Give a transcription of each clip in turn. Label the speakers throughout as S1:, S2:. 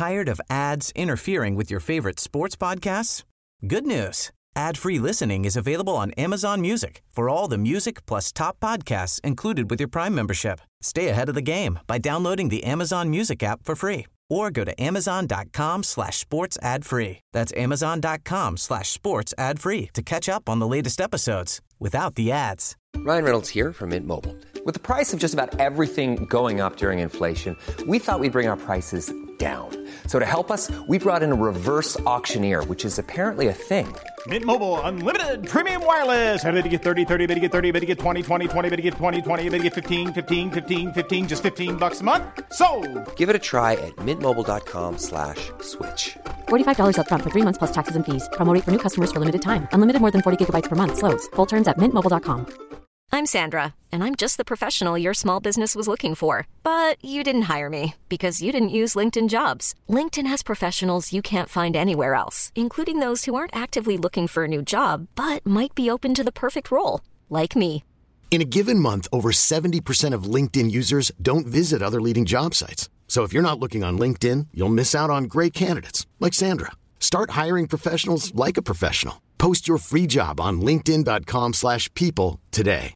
S1: Tired of ads interfering with your favorite sports podcasts? Good news. Ad-free listening is available on Amazon Music for all the music plus top podcasts included with your Prime membership. Stay ahead of the game by downloading the Amazon Music app for free or go to amazon.com/sports ad free. That's amazon.com/sports ad free to catch up on the latest episodes without the ads.
S2: Ryan Reynolds here from Mint Mobile. With the price of just about everything going up during inflation, we thought we'd bring our prices down. So to help us, we brought in a reverse auctioneer, which is apparently a thing.
S3: Mint Mobile Unlimited Premium Wireless. How to get 30, 30, bit to get 30, bit to get 20, 20, 20, bit to get 20, 20, bit to get 15, 15, 15, 15, just $15 a month? Sold! Give it a try at mintmobile.com/switch.
S4: $45 up front for 3 months plus taxes and fees. Promo rate for new customers for limited time. Unlimited more than 40 gigabytes per month. Slows full terms at mintmobile.com.
S5: I'm Sandra, and I'm just the professional your small business was looking for. But you didn't hire me because you didn't use LinkedIn Jobs. LinkedIn has professionals you can't find anywhere else, including those who aren't actively looking for a new job, but might be open to the perfect role, like me.
S6: In a given month, over 70% of LinkedIn users don't visit other leading job sites. So if you're not looking on LinkedIn, you'll miss out on great candidates like Sandra. Start hiring professionals like a professional. Post your free job on linkedin.com/people today.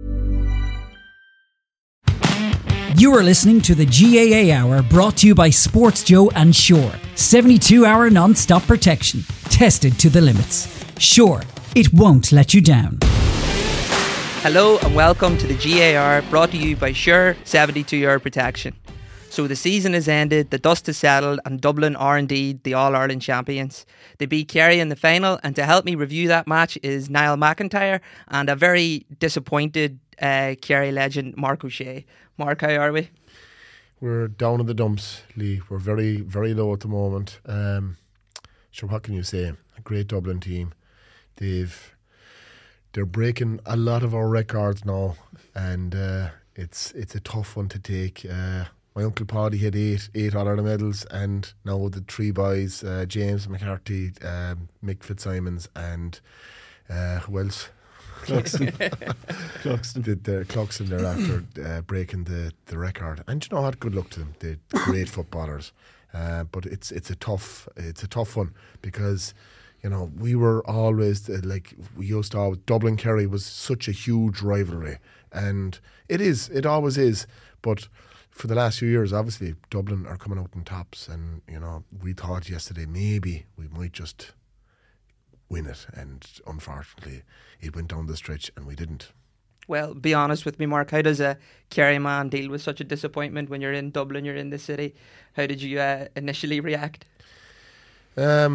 S7: You are listening to the GAA Hour, brought to you by Sports Joe and Sure. 72-hour non-stop protection, tested to the limits. Sure, it won't let you down.
S8: Hello and welcome to the GAR, brought to you by Sure 72-hour protection. So the season has ended, the dust is settled, and Dublin are indeed the All-Ireland champions. They beat Kerry in the final, and to help me review that match is Niall McIntyre and a very disappointed Kerry legend, Mark O'Shea. Mark, how are we?
S9: We're down in the dumps, Lee. We're very, very low at the moment. Sure, what can you say? A great Dublin team. They're breaking a lot of our records now, and it's a tough one to take. My Uncle Paddy had eight All-Ireland medals, and now the three boys, James McCarthy, Mick Fitzsimons, and who else? Cluxton. Cluxton, they're after breaking the record. And you know what? Good luck to them. They're great footballers. But it's a tough one, because you know, we were always we used to always, Dublin Kerry was such a huge rivalry, and it always is. But for the last few years, obviously Dublin are coming out in tops, and you know, we thought yesterday maybe we might just win it, and unfortunately it went down the stretch and we didn't.
S8: Well, be honest with me, Mark. How does a Kerry man deal with such a disappointment when you're in Dublin, you're in the city? How did you initially react?
S9: I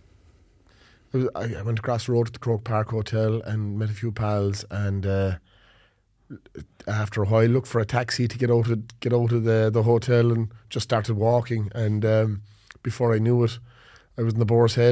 S9: went across the road to the Croke Park Hotel and met a few pals, and after a while looked for a taxi to get out of the hotel, and just started walking, and before I knew it, I was in the Boar's Head.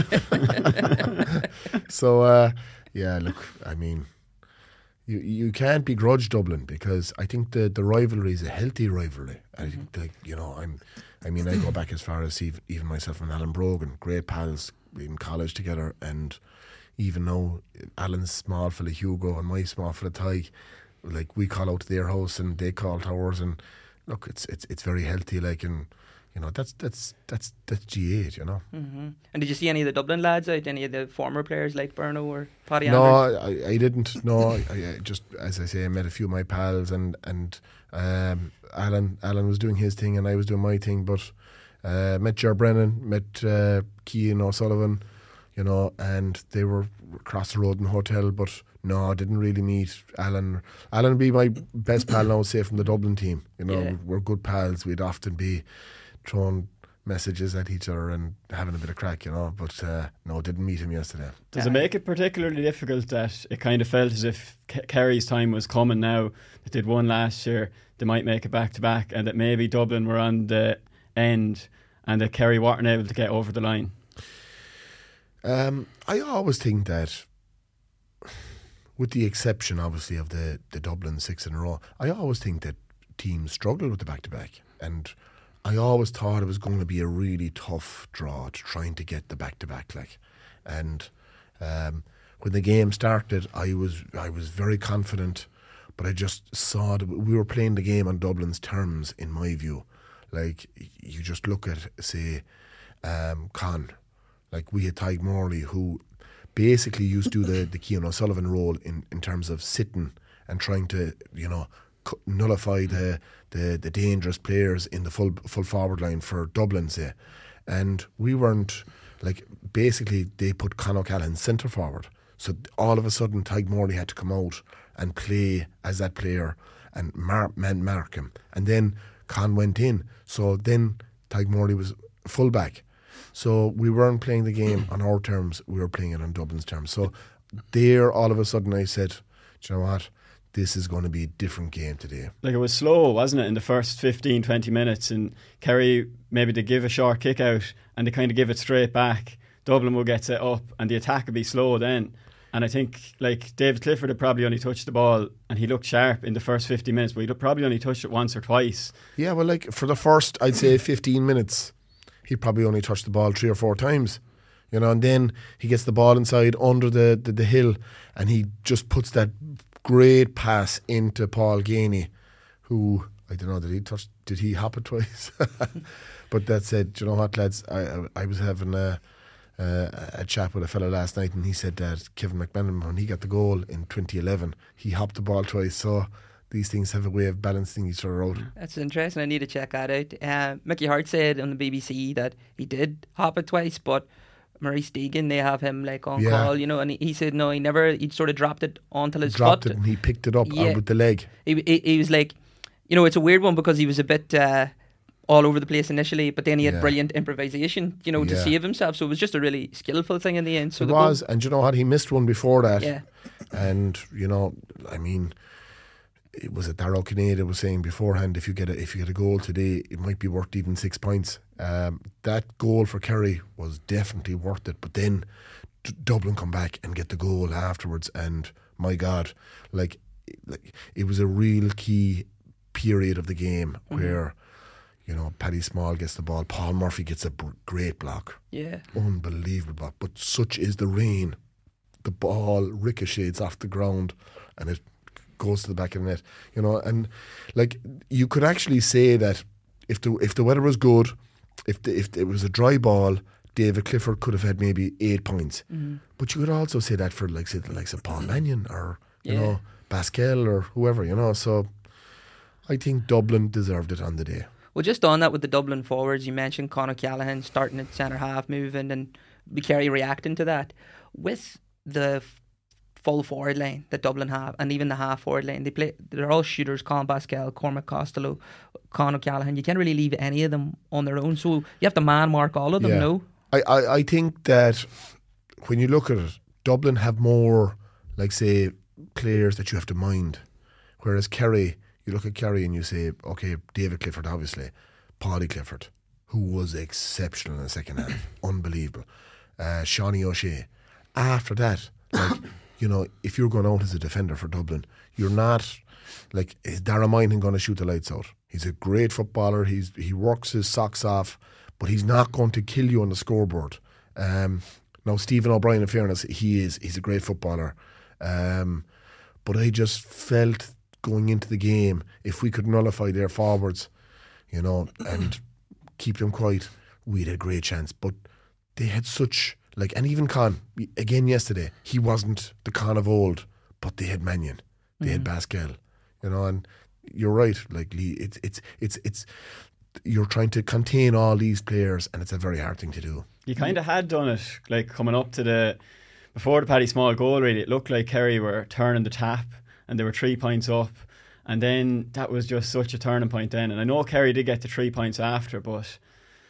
S9: So yeah, look, I mean, you can't begrudge Dublin, because I think the rivalry is a healthy rivalry. I think I go back as far as even myself and Alan Brogan, great pals in college together, and even now Alan's small fella Hugo and my small fella Ty, like, we call out to their house and they call to ours, and look, it's very healthy, like, and you know, that's G8, you know.
S8: Mm-hmm. And did you see any of the Dublin lads out, any of the former players like Berno or Paddy
S9: No,
S8: Anders?
S9: I didn't. No, I just, as I say, I met a few of my pals, and Alan was doing his thing and I was doing my thing, but met Ger Brennan, met Cian O'Sullivan, you know, and they were across the road in the hotel, but no, I didn't really meet Alan. Alan would be my best pal now, say, from the Dublin team. You know, yeah. We're good pals. We'd often be throwing messages at each other and having a bit of crack, you know, but no, didn't meet him yesterday.
S10: Does it make it particularly difficult that it kind of felt as if Kerry's time was coming now, that they'd won last year, they might make it back-to-back, and that maybe Dublin were on the end and that Kerry weren't able to get over the line?
S9: I always think that, with the exception obviously of the Dublin 6 in a row, I always think that teams struggle with the back-to-back, and I always thought it was going to be a really tough draw to trying to get the back-to-back, like. And when the game started, I was very confident, but I just saw that we were playing the game on Dublin's terms, in my view. Like, you just look at, say, Con. Like, we had Tyg Morley, who basically used to do the Cian O'Sullivan role in terms of sitting and trying to, nullify the dangerous players in the full forward line for Dublin, say. And we weren't, like, basically they put Con O'Callaghan centre forward. So all of a sudden Tyg Morley had to come out and play as that player and mark him. And then Con went in. So then Tyg Morley was full-back. So we weren't playing the game on our terms, we were playing it on Dublin's terms. So there, all of a sudden I said, do you know what? This is going to be a different game today.
S10: Like, it was slow, wasn't it, in the first 15, 20 minutes, and Kerry, maybe they give a short kick out and they kind of give it straight back. Dublin will get set up and the attack will be slow then. And I think, like, David Clifford had probably only touched the ball and he looked sharp in the first 50 minutes, but he'd probably only touched it once or twice.
S9: Yeah, well, like, for the first, I'd say 15 minutes, he probably only touched the ball 3 or 4 times. And then he gets the ball inside under the hill and he just puts that great pass into Paul Ganey, who, I don't know, did he hop it twice? But that said, do you know what, lads, I was having a chat with a fellow last night and he said that Kevin McManaman, when he got the goal in 2011, he hopped the ball twice. So these things have a way of balancing each other out.
S8: That's interesting. I need to check that out. Mickey Hart said on the BBC that he did hop it twice, but Maurice Deegan, they have him like on call, and he said no, he sort of dropped it onto his
S9: dropped
S8: foot.
S9: It and he picked it up with the leg.
S8: He was like, it's a weird one because he was a bit all over the place initially, but then he had brilliant improvisation, to save himself. So it was just a really skillful thing in the end. So
S9: it was, and you know what, he missed one before that.
S8: Yeah.
S9: And I mean, it was Darragh Kinnaird was saying beforehand, if you get a goal today, it might be worth even 6 points. That goal for Kerry was definitely worth it, but then Dublin come back and get the goal afterwards, and my God, like it was a real key period of the game where Paddy Small gets the ball, Paul Murphy gets a great block, unbelievable block, but such is the rain, the ball ricochets off the ground and it goes to the back of the net, and like you could actually say that if the weather was good, if it was a dry ball, David Clifford could have had maybe 8 points. But you could also say that for like the likes of Paul Mannion or Pascal or whoever, so I think Dublin deserved it on the day.
S8: Well, just on that with the Dublin forwards, you mentioned Con O'Callaghan starting at centre half, moving, and Kerry reacting to that with the full forward line that Dublin have, and even the half forward line. They're all shooters: Colin Pascal, Cormac Costello, Con O'Callaghan. You can't really leave any of them on their own, so you have to man mark all of them. No,
S9: I think that when you look at it, Dublin have more, like, say, players that you have to mind, whereas Kerry, you look at Kerry and you say, okay, David Clifford, obviously, Paddy Clifford, who was exceptional in the second half, unbelievable. Shawnee O'Shea. After that, like, if you're going out as a defender for Dublin, you're not, like, is Dara Moynihan going to shoot the lights out? He's a great footballer. He works his socks off, but he's not going to kill you on the scoreboard. Now, Stephen O'Brien, in fairness, he's a great footballer. But I just felt going into the game, if we could nullify their forwards, and keep them quiet, we had a great chance. But they had such, like, and even Con, again yesterday, he wasn't the Con of old, but they had Mannion, they had Pascal, and you're right, like, Lee, it's you're trying to contain all these players, and it's a very hard thing to do.
S10: You kind of had done it, like, coming up to before the Paddy Small goal, really. It looked like Kerry were turning the tap and they were 3 points up, and then that was just such a turning point then. And I know Kerry did get to 3 points after, but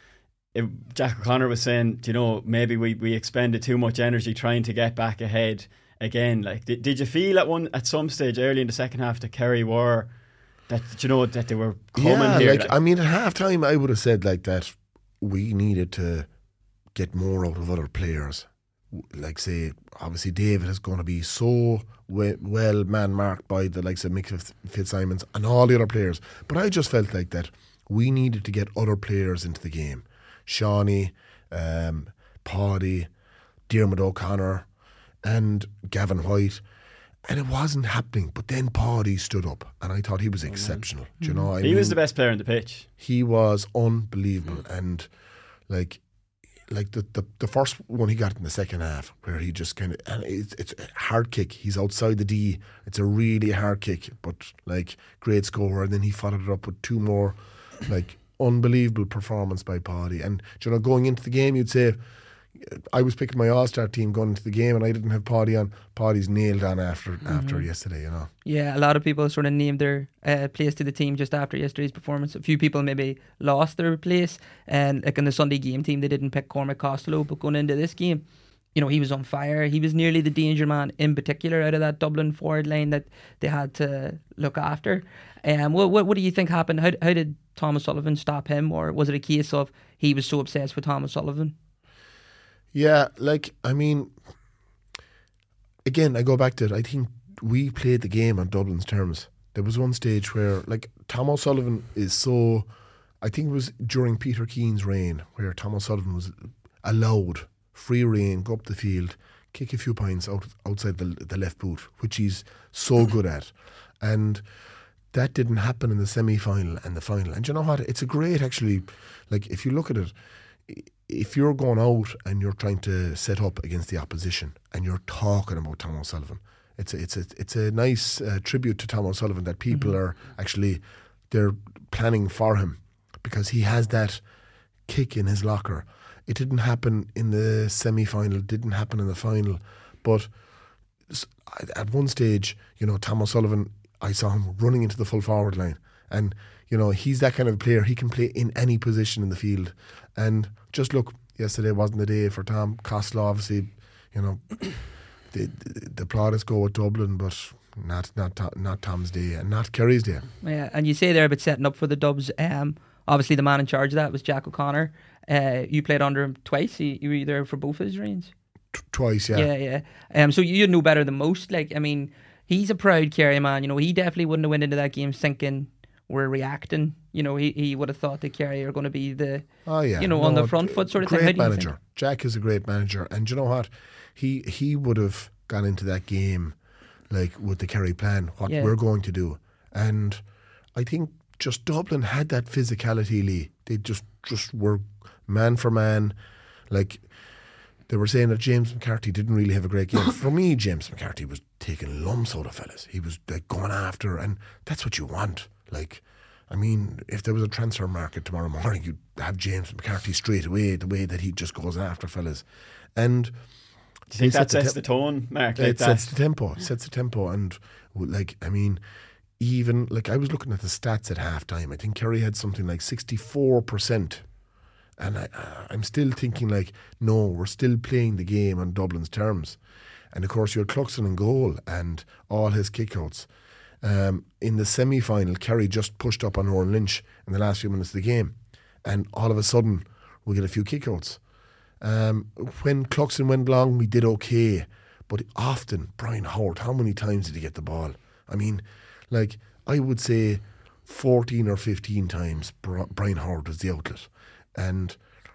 S10: Jack O'Connor was saying, maybe we expended too much energy trying to get back ahead again. Like, did you feel at some stage early in the second half that Kerry were that they were coming here?
S9: I mean, at half time I would have said like that we needed to get more out of other players. Like, say, obviously David is going to be so well man-marked by the likes of Mick Fitzsimons and all the other players. But I just felt like that we needed to get other players into the game. Shawnee, Paddy, Diarmuid O'Connor and Gavin White. And it wasn't happening. But then Paddy stood up, and I thought he was exceptional. Do you know?
S10: He was the best player on the pitch.
S9: He was unbelievable, and like the first one he got in the second half, where he just kind of, and it's a hard kick. He's outside the D. It's a really hard kick, but like great score. And then he followed it up with two more, like unbelievable performance by Paddy. And you know, going into the game, you'd say, I was picking my All-Star team going into the game, and I didn't have Paddy on. Paddy's nailed on after yesterday, you know.
S8: Yeah, a lot of people sort of named their place to the team just after yesterday's performance. A few people maybe lost their place, and like in the Sunday game team, they didn't pick Cormac Costello, but going into this game, you know, he was on fire. He was nearly the danger man in particular out of that Dublin forward line that they had to look after. What do you think happened? How did Thomas Sullivan stop him, or was it a case of he was so obsessed with Thomas Sullivan?
S9: Yeah, like, I mean, again, I go back to it. I think we played the game on Dublin's terms. There was one stage where, like, Tom O'Sullivan is so, I think it was during Peter Keane's reign, where Tom O'Sullivan was allowed free rein, go up the field, kick a few points outside the left boot, which he's so good at. And that didn't happen in the semi-final and the final. And you know what? It's a great, actually, like, if you look at it, if you're going out and you're trying to set up against the opposition and you're talking about Tom O'Sullivan, it's a nice tribute to Tom O'Sullivan that people are actually, they're planning for him, because he has that kick in his locker. It didn't happen in the semi-final, didn't happen in the final, but at one stage, you know, Tom O'Sullivan, I saw him running into the full forward line, and you know, he's that kind of player. He can play in any position in the field. And just look, yesterday wasn't the day for Tom Costello. Obviously, you know, the plaudits go with Dublin, but not Tom's day and not Kerry's day.
S8: Yeah, and you say there about setting up for the Dubs. Obviously, the man in charge of that was Jack O'Connor. You played under him twice. You were there for both his reigns.
S9: Twice, yeah.
S8: Yeah. So you know better than most. Like, I mean, he's a proud Kerry man. You know, he definitely wouldn't have went into that game thinking we're reacting. You know, he would have thought that Kerry are going to be the, on the front foot sort of thing.
S9: Great manager. Jack is a great manager. And you know what? He would have gone into that game like with the Kerry plan, what we're going to do. And I think just Dublin had that physicality, Lee. They just were man for man. Like, they were saying that James McCarthy didn't really have a great game. For me, James McCarthy was taking lumps out of fellas. He was like going after, and that's what you want. Like, I mean, if there was a transfer market tomorrow morning, you'd have James McCarthy straight away, the way that he just goes after fellas. And
S10: do you think that sets the tone, Mark?
S9: It sets the tempo. It sets the tempo. And, like, I mean, even, like, I was looking at the stats at half-time. I think Kerry had something like 64%. And I'm still thinking, like, no, we're still playing the game on Dublin's terms. And, of course, you had Cluxton in goal and all his kickouts. In the semi-final, Kerry just pushed up on Oran Lynch in the last few minutes of the game, and all of a sudden we get a few kickouts. When Cluxton went long, we did okay, but often Brian Howard, how many times did he get the ball? I mean, like, I would say 14 or 15 times Brian Howard was the outlet, and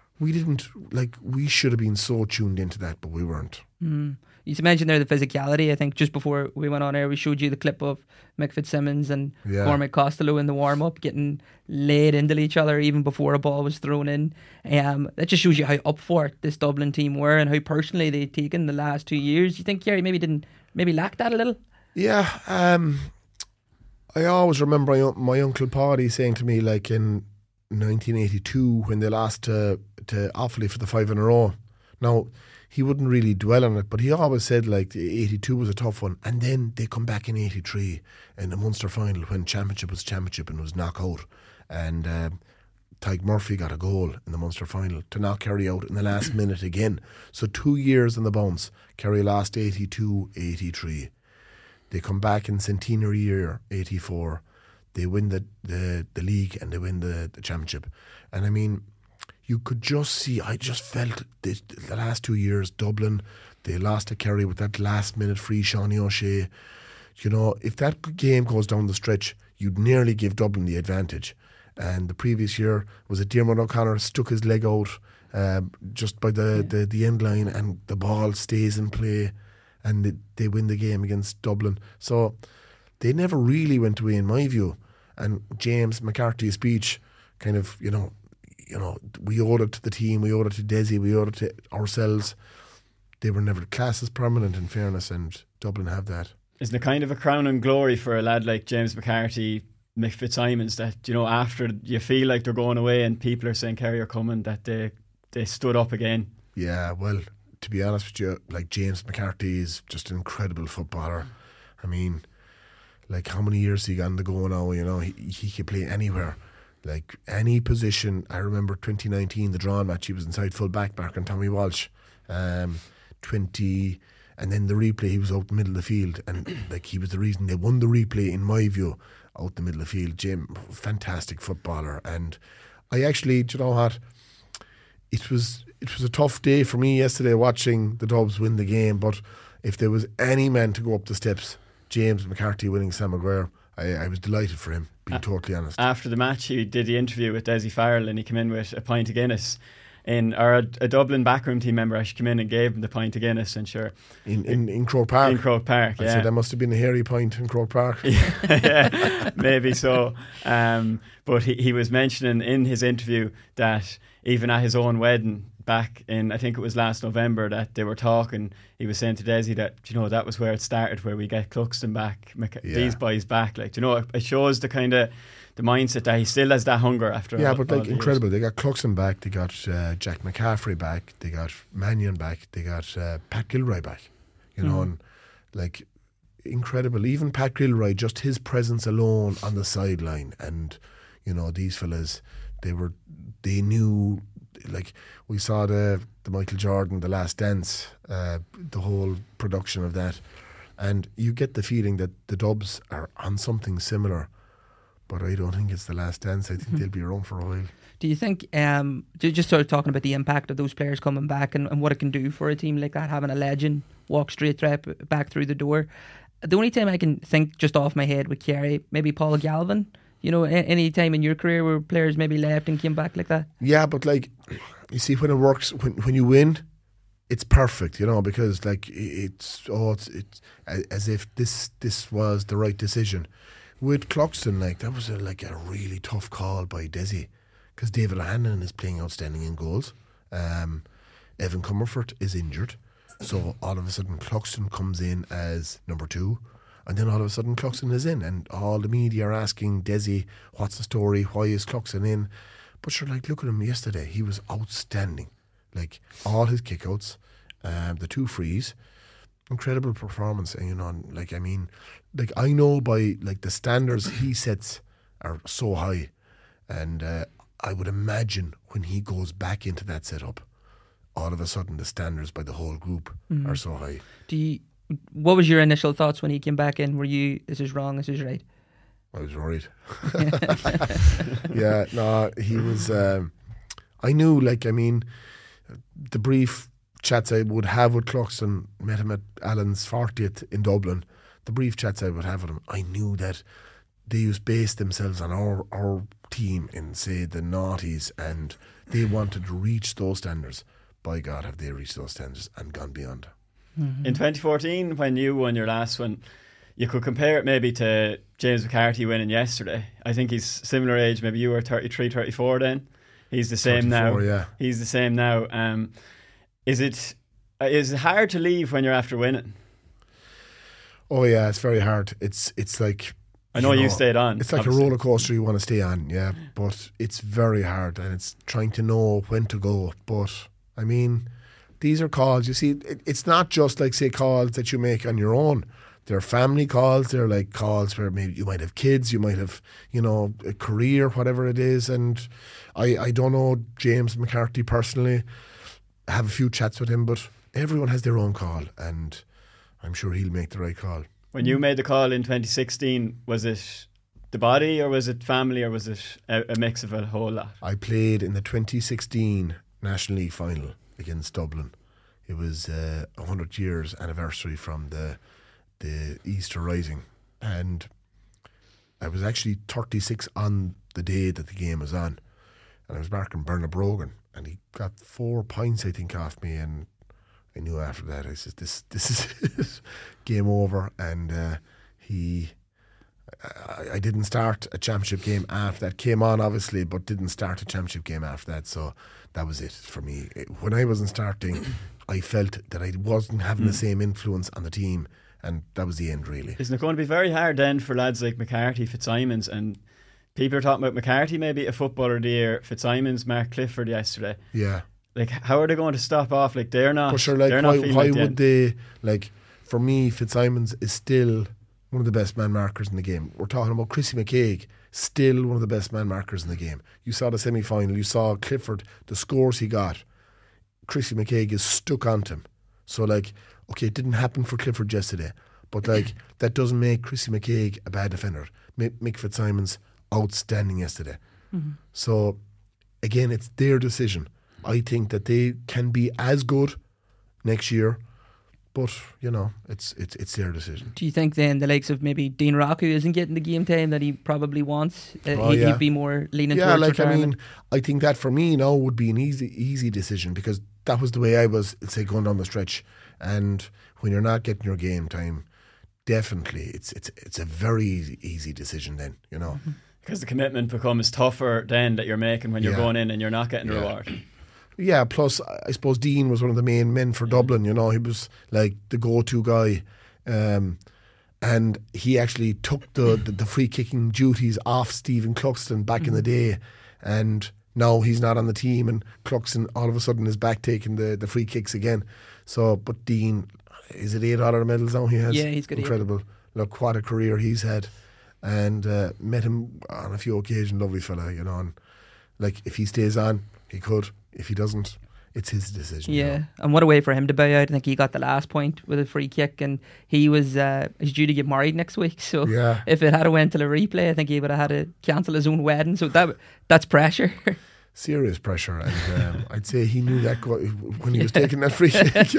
S9: we should have been so tuned into that, but we weren't.
S8: You mentioned there the physicality. I think just before we went on air, we showed you the clip of Mick Fitzsimmons and Cormac Costello in the warm-up getting laid into each other even before a ball was thrown in. That just shows you how up for it this Dublin team were and how personally they'd taken the last 2 years. You think Kerry maybe lacked that a little?
S9: Yeah. I always remember my Uncle Paddy saying to me, like in 1982 when they lost to Offaly for the 5 in a row. Now, he wouldn't really dwell on it, but he always said like 82 was a tough one, and then they come back in 83 in the Munster final when championship was championship and was knockout, and Tyke Murphy got a goal in the Munster final to knock Kerry out in the last minute again. So 2 years in the bounce, Kerry lost 82-83. They come back in centenary year 84. They win the league and they win the championship, and I mean, you could just see, I just felt the last 2 years, Dublin, they lost to Kerry with that last minute free Shawnee O'Shea. You know, if that game goes down the stretch, you'd nearly give Dublin the advantage. And the previous year, was it Diarmuid O'Connor stuck his leg out just by the end line, and the ball stays in play. and they win the game against Dublin. So they never really went away, in my view. And James McCarthy's speech, kind of, you know, we owed it to the team, we owed it to Desi, we owed it to ourselves. They were never classed as permanent, in fairness, and Dublin have that.
S10: Isn't it kind of a crown and glory for a lad like James McCarthy, Mick Fitzsimons, that, you know, after you feel like they're going away and people are saying Kerry are coming, that they stood up again?
S9: Yeah, well, to be honest with you, like, James McCarthy is just an incredible footballer. I mean, like, how many years he got on the go now? You know, he could play anywhere, like any position. I remember 2019, the drawn match, he was inside full back marking Tommy Walsh. And then the replay, he was out the middle of the field, and like, he was the reason they won the replay, in my view, out the middle of the field. Jim, fantastic footballer. And I actually, do you know what, it was a tough day for me yesterday watching the Dubs win the game, but if there was any man to go up the steps, James McCarthy winning Sam Maguire, I was delighted for him, being totally honest.
S10: After the match, he did the interview with Desi Farrell, and he came in with a pint of Guinness. A Dublin backroom team member actually came in and gave him the pint of Guinness, and sure.
S9: In Croke Park?
S10: In Croke Park, yeah.
S9: So that must have been a hairy pint in Croke Park.
S10: Yeah, maybe so. But he was mentioning in his interview that even at his own wedding back in, I think it was last November, that they were talking, he was saying to Desi that, you know, that was where it started, where we get Cluxton back, these boys back. Like, you know, it shows the kind of the mindset that he still has that hunger after.
S9: Yeah, but like, incredible. They got Cluxton back, they got Jack McCaffrey back, they got Mannion back, they got Pat Gilroy back, you know, and like, incredible. Even Pat Gilroy, just his presence alone on the sideline, and, you know, these fellas, they knew, like, we saw the Michael Jordan, The Last Dance, the whole production of that, and you get the feeling that the Dubs are on something similar, but I don't think it's The Last Dance. I think they'll be around for a while.
S8: Do you think, just sort of talking about the impact of those players coming back and what it can do for a team like that, having a legend walk straight back through the door? The only time I can think just off my head with Kerry, maybe Paul Galvin. You know, any time in your career where players maybe left and came back like that? Yeah,
S9: but like, you see, when it works, when you win, it's perfect, you know, because like, it's as if this was the right decision. With Cluxton, like, that was a really tough call by Desi, because David O'Hanlon is playing outstanding in goals. Evan Comerford is injured, so all of a sudden Cluxton comes in as number 2. And then all of a sudden Cluxton is in, and all the media are asking Desi, what's the story, why is Cluxton in? But sure, like, look at him yesterday, he was outstanding. Like, all his kickouts, the 2 frees, incredible performance. And, you know, like, I mean, like, I know by, like, the standards he sets are so high, and I would imagine when he goes back into that setup, all of a sudden the standards by the whole group are so high.
S8: What was your initial thoughts when he came back in? Were you, this is wrong, this is right?
S9: I was worried. Yeah, no, he was, I knew, like, I mean, the brief chats I would have with Cluxton, met him at Alan's 40th in Dublin, the brief chats I would have with him, I knew that they based themselves on our team in, say, the noughties, and they wanted to reach those standards. By God, have they reached those standards and gone beyond.
S10: Mm-hmm. In 2014, when you won your last one, you could compare it maybe to James McCarthy winning yesterday. I think he's similar age. Maybe you were 33, 34 then. He's the same now. Yeah. He's the same now. Is it hard to leave when you're after winning?
S9: Oh yeah, it's very hard. It's like,
S10: I know you stayed on.
S9: It's like obviously a roller coaster you want to stay on, yeah. But it's very hard, and it's trying to know when to go. But I mean, these are calls. You see, it's not just like, say, calls that you make on your own. They're family calls. They're like calls where maybe you might have kids, you might have, you know, a career, whatever it is. And I don't know James McCarthy personally. I have a few chats with him, but everyone has their own call, and I'm sure he'll make the right call.
S10: When you made the call in 2016, was it the body, or was it family, or was it a mix of a whole lot?
S9: I played in the 2016 National League final against Dublin. It was 100 years anniversary from the Easter Rising, and I was actually 36 on the day that the game was on, and I was marking Bernard Brogan, and he got 4 points, I think, off me, and I knew after that, I said, this is game over. And I didn't start a championship game after that. Came on, obviously, but didn't start a championship game after that. So that was it for me. When I wasn't starting, I felt that I wasn't having the same influence on the team. And that was the end, really.
S10: Isn't it going to be very hard then for lads like McCarthy, Fitzsimons, and people are talking about McCarthy maybe a footballer of the year, Fitzsimons, Mark Clifford yesterday.
S9: Yeah.
S10: Like, how are they going to stop off? Like, they're not.
S9: For sure, like, why would they? Like, for me, Fitzsimons is still one of the best man markers in the game. We're talking about Chrissy McCaig, still one of the best man markers in the game. You saw the semi-final, you saw Clifford, the scores he got. Chrissy McCaig is stuck onto him. So, like, okay, it didn't happen for Clifford yesterday, but, like, that doesn't make Chrissy McCaig a bad defender. Mick Fitzsimons outstanding yesterday. So, again, it's their decision. I think that they can be as good next year, but you know, it's their decision.
S8: Do you think then the likes of maybe Dean Rock, who isn't getting the game time that he probably wants,
S9: yeah.
S8: he'd be more leaning towards retirement?
S9: I mean, I think that for me now would be an easy decision, because that was the way I was, say, going down the stretch. And when you're not getting your game time, definitely it's a very easy decision then, you know.
S10: Because the commitment becomes tougher then that you're making when you're going in and you're not getting the reward.
S9: Yeah, plus I suppose Dean was one of the main men for Dublin, you know. He was like the go-to guy, and he actually took the free kicking duties off Stephen Cluxton back in the day, and now he's not on the team, and Cluxton all of a sudden is back taking the free kicks again. So, but Dean, is it 8 All-Ireland medals now he has?
S8: Yeah, he's got
S9: incredible. Look, what a career he's had, and met him on a few occasions, lovely fella, you know. And like, if he stays on, he could. If he doesn't, it's his decision.
S8: Yeah,
S9: you know?
S8: And what a way for him to bow out. I think he got the last point with a free kick, and he was he's due to get married next week. So if it had went to the replay, I think he would have had to cancel his own wedding. So that's pressure.
S9: Serious pressure, and I'd say he knew that when he was taking that free kick.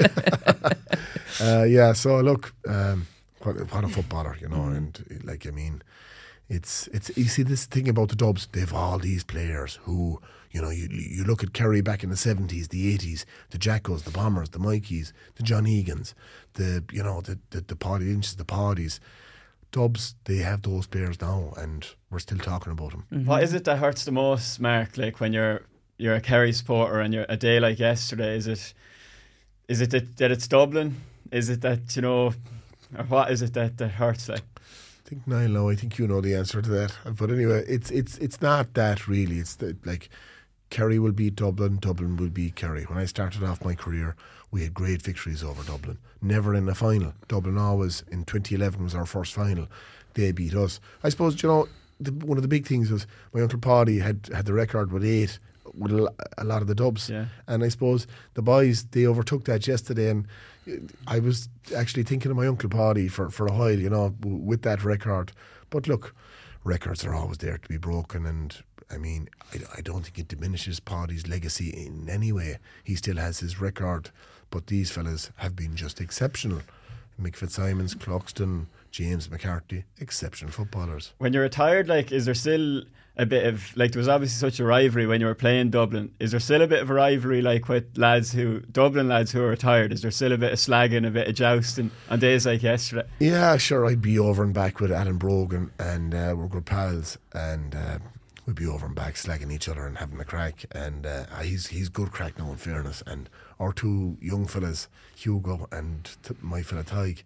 S9: Yeah, so look, what a footballer, you know, and like, I mean, it's you see this thing about the Dubs, they've all these players who, you know, you look at Kerry back in the 70s, the 80s, the Jackos, the Bombers, the Mikeys, the John Egans, the Paddy Lynches, the Paddies. Dubs, they have those players now, and we're still talking about them.
S10: What is it that hurts the most, Mark? Like, when you're a Kerry supporter and you're a day like yesterday, is it that it's Dublin? Is it that, you know, or what is it that hurts? Like,
S9: I think Niall, no, I think you know the answer to that. But anyway, it's not that really. It's like, Kerry will beat Dublin, Dublin will beat Kerry. When I started off my career, we had great victories over Dublin. Never in a final. Dublin always, in 2011 was our first final. They beat us. I suppose, you know, one of the big things was my Uncle Paddy had the record with 8 with a lot of the Dubs.
S10: Yeah.
S9: And I suppose the boys, they overtook that yesterday, and I was actually thinking of my Uncle Paddy for a while, you know, with that record. But look, records are always there to be broken, and I mean, I don't think it diminishes Paddy's legacy in any way. He still has his record, but these fellas have been just exceptional. Mick Fitzsimons, Cluxton, James McCarthy, exceptional footballers.
S10: When you're retired, like, is there still a bit of, like, there was obviously such a rivalry when you were playing Dublin. Is there still a bit of a rivalry, like, with Dublin lads who are retired? Is there still a bit of slagging, a bit of jousting on days like yesterday?
S9: Yeah, sure. I'd be over and back with Alan Brogan, and we're good pals, and we'd be over and back slagging each other and having a crack. And he's good crack now, in fairness. And our two young fellas, Hugo and my fella Tig,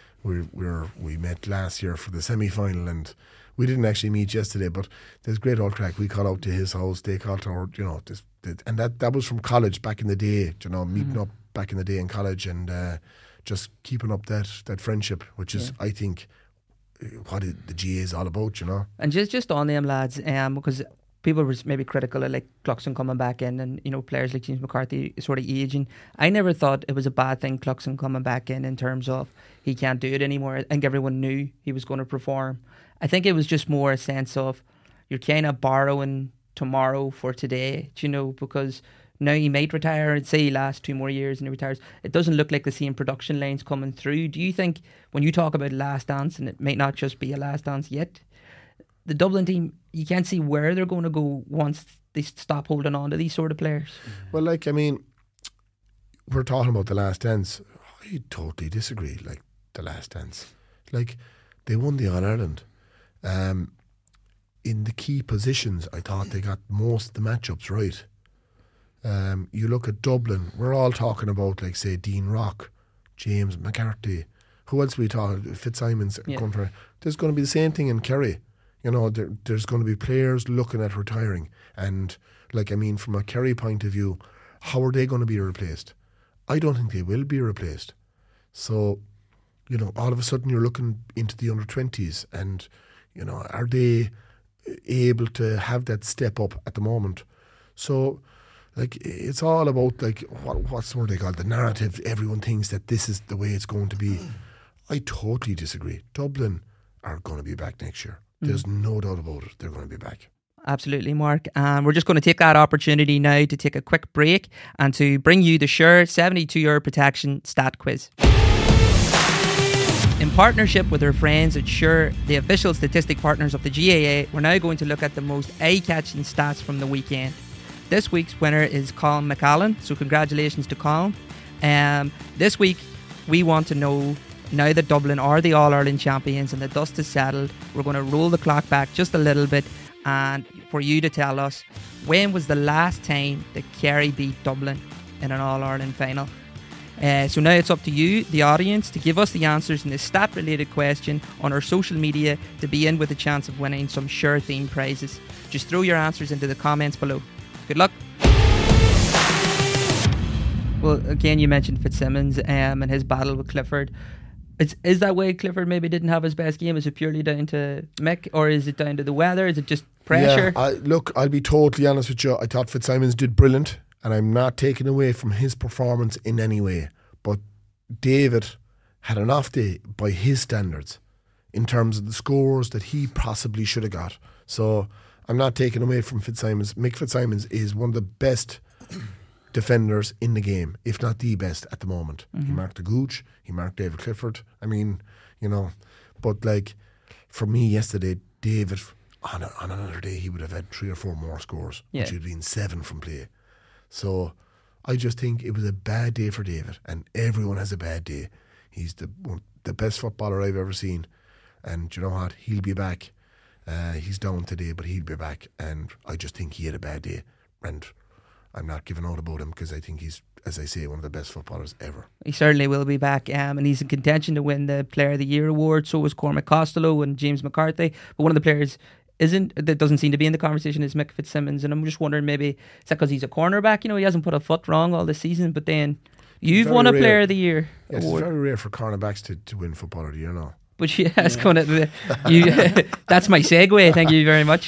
S9: we met last year for the semi-final, and we didn't actually meet yesterday, but there's great old crack. We call out to his house, they call to our, you know, and that was from college back in the day, you know, meeting up back in the day in college, and just keeping up that friendship, which is, I think, what the GA is all about, you know.
S8: And just on them lads, because people were maybe critical of like Cluxton coming back in, and, you know, players like James McCarthy sort of aging. I never thought it was a bad thing, Cluxton coming back in terms of he can't do it anymore. I think everyone knew he was going to perform. I think it was just more a sense of you're kind of borrowing tomorrow for today, you know, because now he might retire and say he lasts 2 more years and he retires. It doesn't look like the same production lines coming through. Do you think when you talk about last dance, and it might not just be a last dance yet, the Dublin team, you can't see where they're going to go once they stop holding on to these sort of players?
S9: Well, like, I mean, we're talking about The Last Dance. I totally disagree. Like, The Last Dance, like, they won the All-Ireland. In the key positions, I thought they got most of the matchups right. You look at Dublin, we're all talking about, like, say, Dean Rock, James McCarthy. Who else we talk? Fitzsimons. Yeah. There's going to be the same thing in Kerry. You know, there's going to be players looking at retiring. And, like, I mean, from a Kerry point of view, how are they going to be replaced? I don't think they will be replaced. So, you know, all of a sudden you're looking into the under-20s and, you know, are they able to have that step up at the moment? So, like, it's all about, like, what's the word they call it? The narrative. Everyone thinks that this is the way it's going to be. I totally disagree. Dublin are going to be back next year. There's no doubt about it. They're going to be back.
S8: Absolutely, Mark. And we're just going to take that opportunity now to take a quick break and to bring you the Sure 72-Hour Protection Stat Quiz. In partnership with our friends at Sure, the official statistic partners of the GAA, we're now going to look at the most eye-catching stats from the weekend. This week's winner is Colin McCallan, so congratulations to Colin. This week, we want to know, now that Dublin are the All-Ireland champions and the dust is settled, we're going to roll the clock back just a little bit and for you to tell us, when was the last time that Kerry beat Dublin in an All-Ireland final? So now it's up to you, the audience, to give us the answers in this stat-related question on our social media to be in with a chance of winning some Sure-themed prizes. Just throw your answers into the comments below. Good luck. Well, again, you mentioned Fitzsimmons and his battle with Clifford. Is that why Clifford maybe didn't have his best game? Is it purely down to Mick, or is it down to the weather? Is it just pressure?
S9: Yeah, look, I'll be totally honest with you. I thought Fitzsimons did brilliant, and I'm not taking away from his performance in any way. But David had an off day by his standards in terms of the scores that he possibly should have got. So I'm not taking away from Fitzsimons. Mick Fitzsimons is one of the best defenders in the game, if not the best at the moment. He marked the Gooch, he marked David Clifford. I mean, you know, but like for me yesterday, David, on another day, he would have had 3 or 4 more scores, which would have been 7 from play. So I just think it was a bad day for David, and everyone has a bad day. He's the best footballer I've ever seen, and you know what? He'll be back. He's down today, but he'll be back, and I just think he had a bad day, and I'm not giving out about him because I think he's, as I say, one of the best footballers ever.
S8: He certainly will be back, and he's in contention to win the Player of the Year award. So was Cormac Costello and James McCarthy. But one of the players that doesn't seem to be in the conversation is Mick Fitzsimmons, and I'm just wondering, maybe is that because he's a cornerback? You know, he hasn't put a foot wrong all this season, but then you've won a Player of the Year award.
S9: It's very rare for cornerbacks to win Footballer of the Year now.
S8: But that's kind of that's my segue. Thank you very much.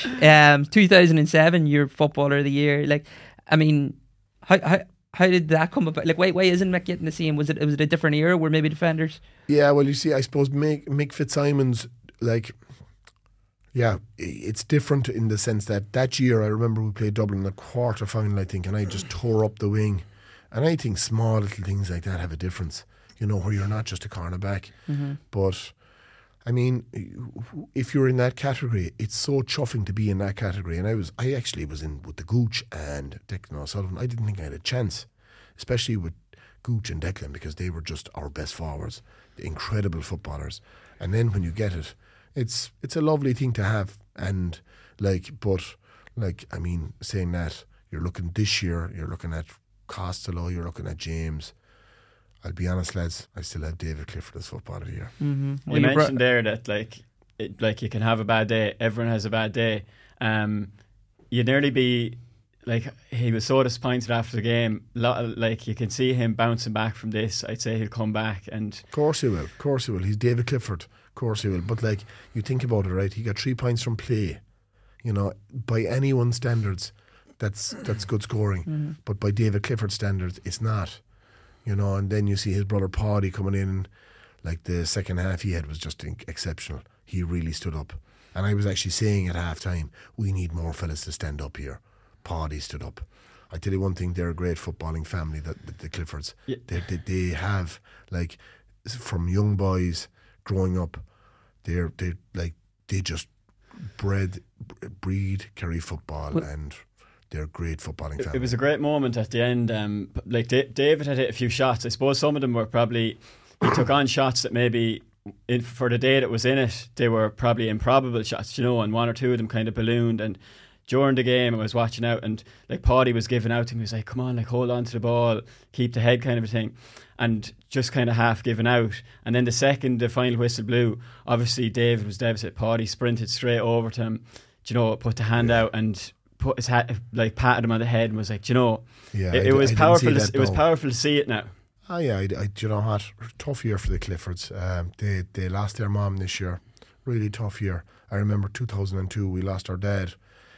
S8: 2007, you're Footballer of the Year. Like, I mean, how did that come about? Like, why isn't Mick getting the same? Was it a different era where maybe defenders?
S9: Yeah, well, you see, I suppose Mick Fitzsimons, like, yeah, it's different in the sense that year I remember we played Dublin in the quarter final, I think, and I just tore up the wing. And I think small little things like that have a difference, you know, where you're not just a cornerback. But I mean, if you're in that category, it's so chuffing to be in that category. And I actually was in with the Gooch and Declan O'Sullivan. I didn't think I had a chance, especially with Gooch and Declan, because they were just our best forwards, incredible footballers. And then when you get it, it's a lovely thing to have. And I mean, saying that, you're looking this year, you're looking at Costello, you're looking at James. I'll be honest, lads, I still have David Clifford as Footballer of the Year.
S10: You mentioned there that like you can have a bad day. Everyone has a bad day. You'd nearly be like, he was so disappointed after the game. Like, you can see him bouncing back from this. I'd say he'll come back, and
S9: of course he will. He's David Clifford. Of course he will. But like, you think about it, right? He got 3 points from play. You know, by anyone's standards, that's good scoring. But by David Clifford's standards, it's not. You know, and then you see his brother Paddy coming in, like the second half he had was just exceptional. He really stood up. And I was actually saying at half time, we need more fellas to stand up here. Paddy stood up. I tell you one thing, they're a great footballing family, the Cliffords. Yeah. They have, like, from young boys growing up, they just breed Kerry football, and they're great footballing family.
S10: It was a great moment at the end. Like David had hit a few shots. I suppose some of them were probably, he took on shots that maybe for the day that was in it, they were probably improbable shots, and one or two of them kind of ballooned. And during the game, I was watching out, and like Paddy was giving out to him. He was like, "Come on, like hold on to the ball, keep the head," kind of a thing, and just kind of half giving out. And then the final whistle blew, obviously David was devastated. Paddy sprinted straight over to him, put the hand out and put his hat, like patted him on the head, and was like, it was powerful. It was powerful to see it now.
S9: Oh yeah, you know what? Tough year for the Cliffords. They lost their mom this year. Really tough year. I remember 2002. We lost our dad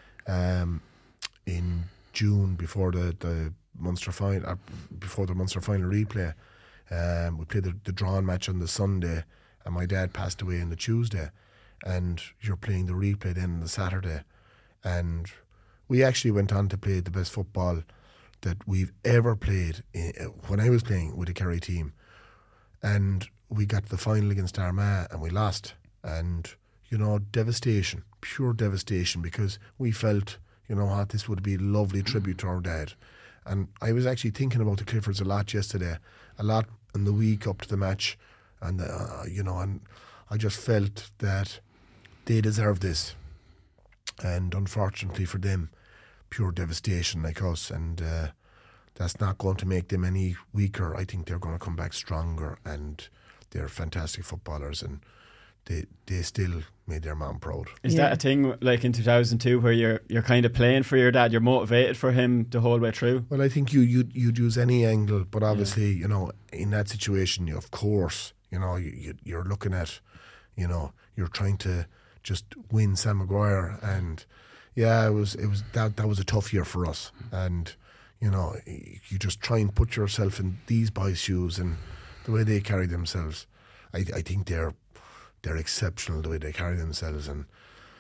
S9: in June before the Munster final. Before the Munster final replay, we played the drawn match on the Sunday, and my dad passed away on the Tuesday. And you're playing the replay then on the Saturday, and we actually went on to play the best football that we've ever played when I was playing with the Kerry team, and we got to the final against Armagh and we lost, and devastation, pure devastation, because we felt this would be a lovely tribute to our dad. And I was actually thinking about the Cliffords a lot yesterday, a lot in the week up to the match, and and I just felt that they deserve this, and unfortunately for them, pure devastation like us, and that's not going to make them any weaker. I think they're going to come back stronger, and they're fantastic footballers, and they still made their mom proud.
S10: Is that a thing like in 2002 where you're kind of playing for your dad, you're motivated for him the whole way through?
S9: Well, I think you'd use any angle, but obviously in that situation, of course, you're looking at, you're trying to just win Sam Maguire, and it was that was a tough year for us, and you just try and put yourself in these boys' shoes and the way they carry themselves. I think they're exceptional the way they carry themselves, and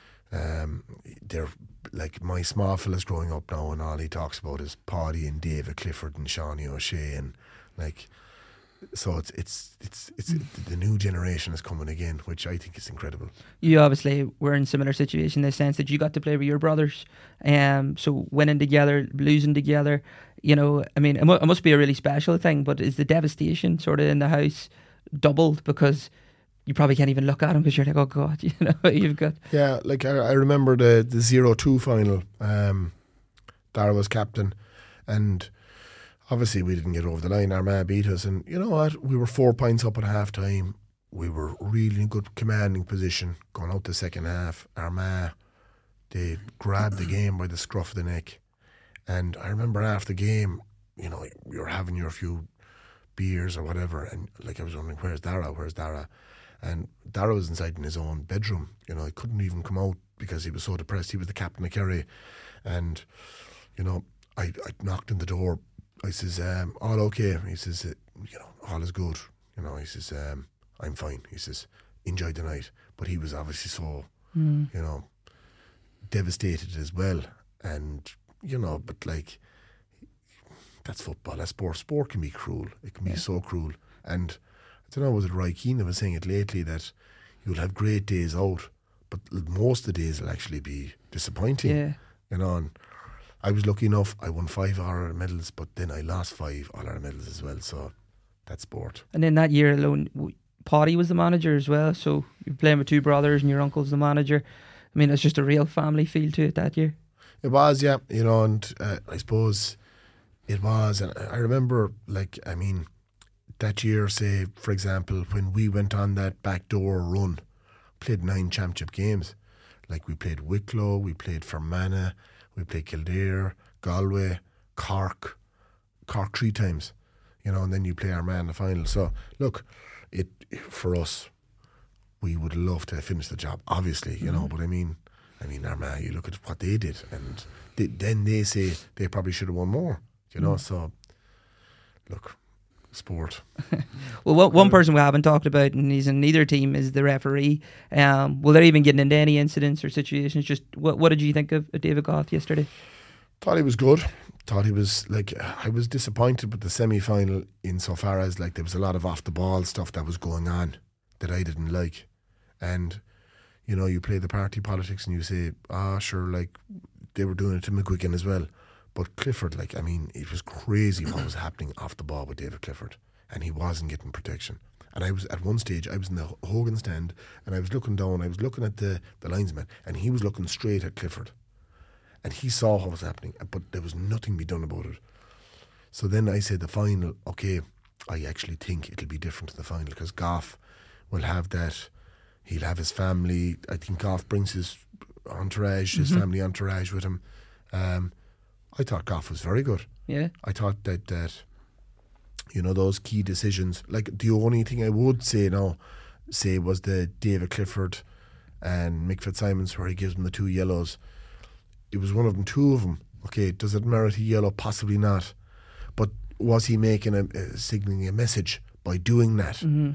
S9: they're like my small fella's growing up now, and all he talks about is Paddy and David Clifford and Seanie O'Shea, and like. So it's the new generation is coming again, which I think is incredible.
S8: You obviously were in a similar situation in the sense that you got to play with your brothers, so winning together, losing together. I mean, it must be a really special thing. But is the devastation sort of in the house doubled because you probably can't even look at them because you're like, oh God, you've got.
S9: Yeah, like I remember the 0-2 final. Dara was captain, and. Obviously, we didn't get over the line. Armagh beat us, and you know what? We were 4 points up at half time. We were really in good commanding position going out the second half. Armagh, they grabbed the game by the scruff of the neck. And I remember after the game, you're having your few beers or whatever, and like I was wondering, where's Dara? And Dara was inside in his own bedroom. He couldn't even come out because he was so depressed. He was the captain of Kerry, and I knocked on the door. I says, all okay. He says, all is good. He says, I'm fine. He says, enjoy the night. But he was obviously so, devastated as well. And, but like, that's football, that's sport. Sport can be cruel. It can be so cruel. And I don't know, was it Roy Keane that was saying it lately that you'll have great days out, but most of the days will actually be disappointing.
S8: Yeah.
S9: And I was lucky enough, I won 5 All-Ireland medals, but then I lost 5 All-Ireland medals as well, so that's sport.
S8: And then that year alone, Paddy was the manager as well, so you're playing with 2 brothers and your uncle's the manager. I mean, it's just a real family feel to it that year.
S9: It was, yeah, and I suppose it was, and I remember, that year, say, for example, when we went on that backdoor run, played 9 championship games. Like we played Wicklow, we played Fermanagh, we played Kildare, Galway, Cork 3 times, and then you play Armagh in the final. So, look, for us, we would love to finish the job, obviously, but I mean, Armagh, you look at what they did, and then they say they probably should have won more, so, look, sport.
S8: Well, one person we haven't talked about, and he's in neither team, is the referee. Will they even get into any incidents or situations? Just what did you think of David Goff yesterday?
S9: Thought he was good. Thought he was I was disappointed with the semi-final insofar as there was a lot of off the ball stuff that was going on that I didn't like, and you play the party politics and you say, sure, they were doing it to McGuigan as well. But Clifford, it was crazy what was happening off the ball with David Clifford, and he wasn't getting protection. And I was at one stage, I was in the Hogan stand, and I was looking down, I was looking at the linesman, and he was looking straight at Clifford. And he saw what was happening, but there was nothing to be done about it. So then I said, the final, okay, I actually think it'll be different in the final, because Goff will have that, he'll have his family. I think Goff brings his entourage, his family entourage with him. I thought Goff was very good.
S8: Yeah.
S9: I thought that those key decisions, like the only thing I would say was the David Clifford and Mick Fitzsimons, where he gives them the 2 yellows. It was one of them, 2 of them. Okay, does it merit a yellow? Possibly not. But was he making signalling a message by doing that? And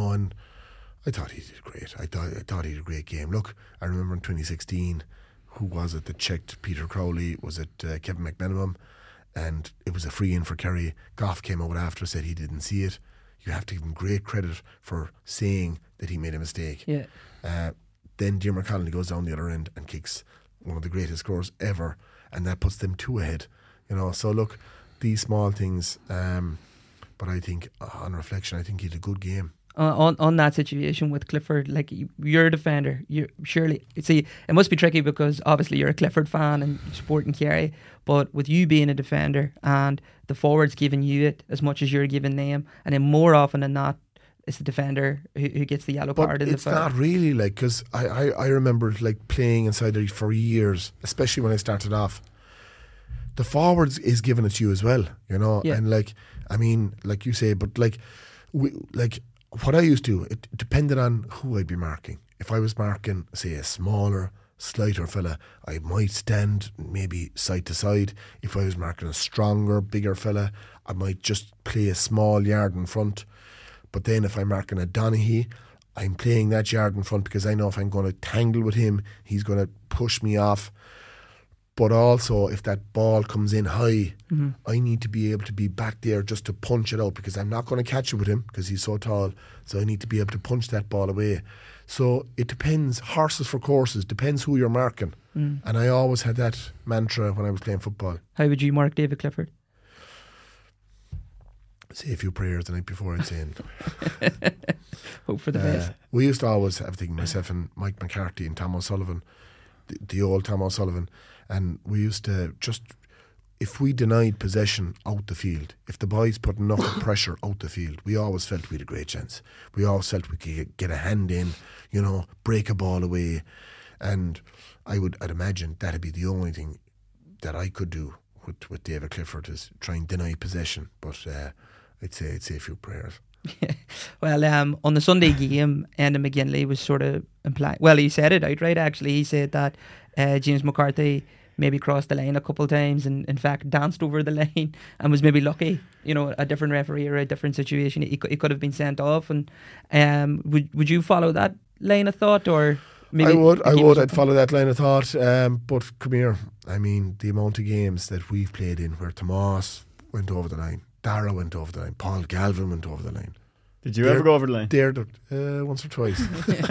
S9: I thought he did great. I thought he did a great game. Look, I remember in 2016, who was it that checked Peter Crowley? Was it Kevin McMenamin? And it was a free in for Kerry. Goff came out after, said he didn't see it. You have to give him great credit for saying that he made a mistake.
S8: Yeah.
S9: Then Diarmuid Connolly goes down the other end and kicks one of the greatest scores ever, and that puts them 2 ahead. So look, these small things, but I think on reflection, I think he did a good game.
S8: On that situation with Clifford, like, you're a defender, it must be tricky because obviously you're a Clifford fan and supporting Kerry, but with you being a defender and the forwards giving you it as much as you're giving them, and then more often than not it's the defender who gets the yellow card in the foul.
S9: It's not really, because I remember playing inside there for years, especially when I started off. The forwards is giving it to you as well,
S8: Yeah.
S9: And like you say, but what I used to do, it depended on who I'd be marking. If I was marking, say, a smaller, slighter fella, I might stand maybe side to side. If I was marking a stronger, bigger fella, I might just play a small yard in front. But then if I'm marking a Donaghy, I'm playing that yard in front because I know if I'm going to tangle with him, he's going to push me off. But also, if that ball comes in high, I need to be able to be back there just to punch it out, because I'm not going to catch it with him because he's so tall. So I need to be able to punch that ball away. So it depends. Horses for courses. Depends who you're marking. And I always had that mantra when I was playing football.
S8: How would you mark David Clifford?
S9: Say a few prayers the night before, I'd say.
S8: Hope for the best.
S9: We used to always have things, myself and Mike McCarthy and Tom O'Sullivan, the old Tom O'Sullivan, and we used to just, if we denied possession out the field, if the boys put enough pressure out the field, we always felt we had a great chance. We always felt we could get a hand in, break a ball away, and I'd imagine that'd be the only thing that I could do with David Clifford, is try and deny possession. But I'd say a few prayers.
S8: Well, on the Sunday game, Enda McGinley was sort of implying, well, he said it outright actually. He said that James McCarthy maybe crossed the line a couple of times and in fact danced over the line and was maybe lucky, a different referee or a different situation, he could have been sent off. And would you follow that line of thought, or maybe?
S9: I'd follow that line of thought, but come here, the amount of games that we've played in where Tomas went over the line, Dara went over the line, Paul Galvin went over the line.
S10: Did you ever go over the line?
S9: Once or twice.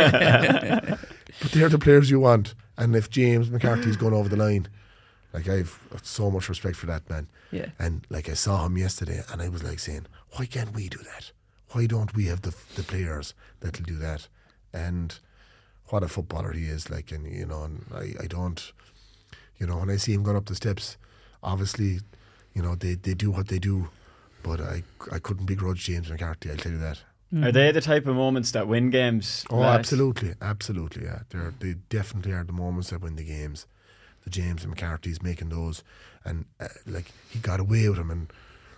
S9: But they're the players you want. And if James McCarthy's going over the line, I've so much respect for that man.
S8: Yeah.
S9: And I saw him yesterday and I was saying, why can't we do that? Why don't we have the players that'll do that? And what a footballer he is, and I don't, when I see him going up the steps, obviously, they do what they do. But I couldn't begrudge James McCarthy, I'll tell you that.
S10: Are they the type of moments that win games?
S9: Oh, absolutely, yeah. They definitely are the moments that win the games. The James McCarthy's making those, and he got away with them, and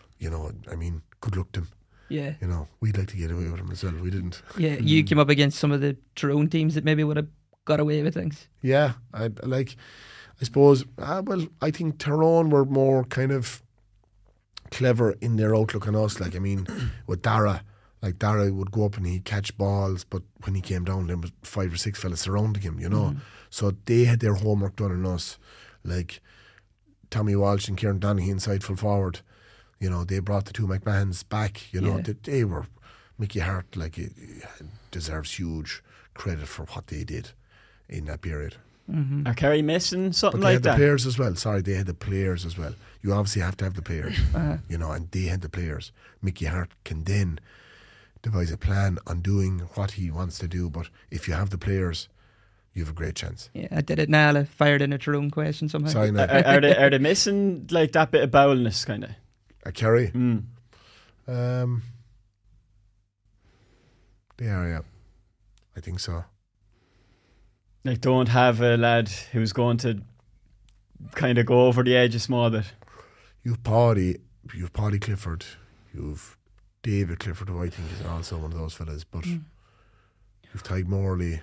S9: good luck to him.
S8: Yeah.
S9: We'd like to get away with him as well. We didn't.
S8: Yeah, you came up against some of the Tyrone teams that maybe would have got away with things.
S9: Yeah, I suppose. I think Tyrone were more kind of clever in their outlook on us. With Dara, Dara would go up and he'd catch balls, but when he came down, there was 5 or 6 fellas surrounding him, So they had their homework done on us. Tommy Walsh and Kieran Donaghy inside full forward, they brought the 2 McMahons back, they were, Mickey Hart, deserves huge credit for what they did in that period.
S10: Are Kerry missing something
S9: but they
S10: like
S9: had
S10: that?
S9: the players as well. Sorry, they had the players as well. You obviously have to have the players, you know, and they had the players. Mickey Hart can then devise a plan on doing what he wants to do, but if you have the players, you have a great chance.
S8: Yeah, I did it now. I fired in a Tyrone question somehow.
S9: Sorry, no.
S10: Are they missing like that bit of bowelness kind of?
S9: A Kerry? They are, yeah. I think so.
S10: Like, don't have a lad who's going to kind of go over the edge a small bit.
S9: You've Paddy Clifford, you've David Clifford, who I think is also one of those fellas, but you've Tyg Morley.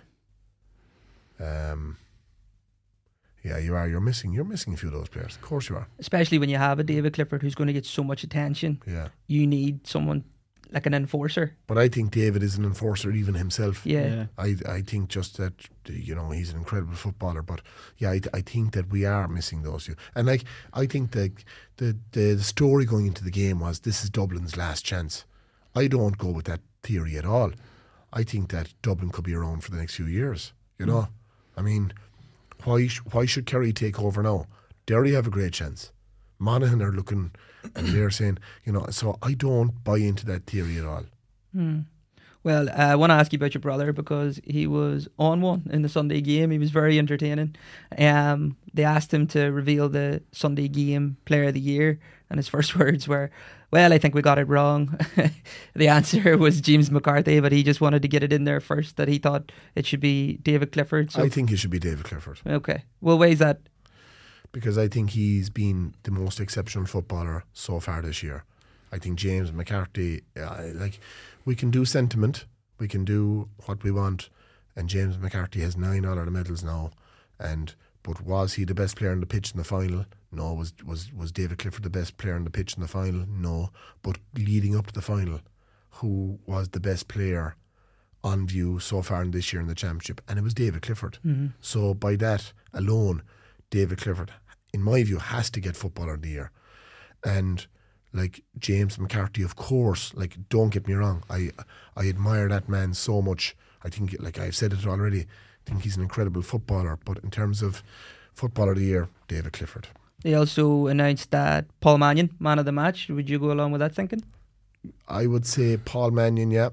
S9: Yeah, you're missing a few of those players. Of course you are.
S8: Especially when you have a David Clifford who's going to get so much attention.
S9: Yeah.
S8: You need someone like an enforcer.
S9: But I think David is an enforcer even himself.
S8: Yeah.
S9: I think just that, you know, he's an incredible footballer. But yeah, I think that we are missing those two. And like, I think that the story going into the game was this is Dublin's last chance. I don't go with that theory at all. I think that Dublin could be around for the next few years. You know, I mean, why should Kerry take over now? Derry have a great chance. Monaghan are looking and they're saying, you know, so I don't buy into that theory at all.
S8: Well, I want to ask you about your brother because he was on one in the Sunday game. He was very entertaining. They asked him to reveal the Sunday game player of the year, and his first words were, well, I think we got it wrong. The answer was James McCarthy, but he just wanted to get it in there first that he thought it should be David Clifford. So.
S9: I think it should be David Clifford.
S8: Okay. Well, why is that?
S9: Because I think he's been the most exceptional footballer so far this year. I think James McCarthy, like, we can do sentiment, we can do what we want, and James McCarthy has 9 All-Ireland medals now. But was he the best player on the pitch in the final? No. Was David Clifford the best player on the pitch in the final? No. But leading up to the final, who was the best player on view so far in this year in the championship? And it was David Clifford. So by that alone, David Clifford, in my view, has to get Footballer of the Year. And like James McCarthy, of course, like, don't get me wrong, I admire that man so much. I think, like I've said it already, I think he's an incredible footballer. But in terms of Footballer of the Year, David Clifford.
S8: They also announced that Paul Mannion, man of the match. Would you go along with that thinking?
S9: I would say Paul Mannion, yeah.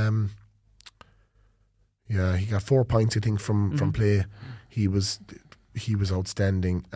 S9: Yeah, he got 4 points, I think, from play. He was outstanding.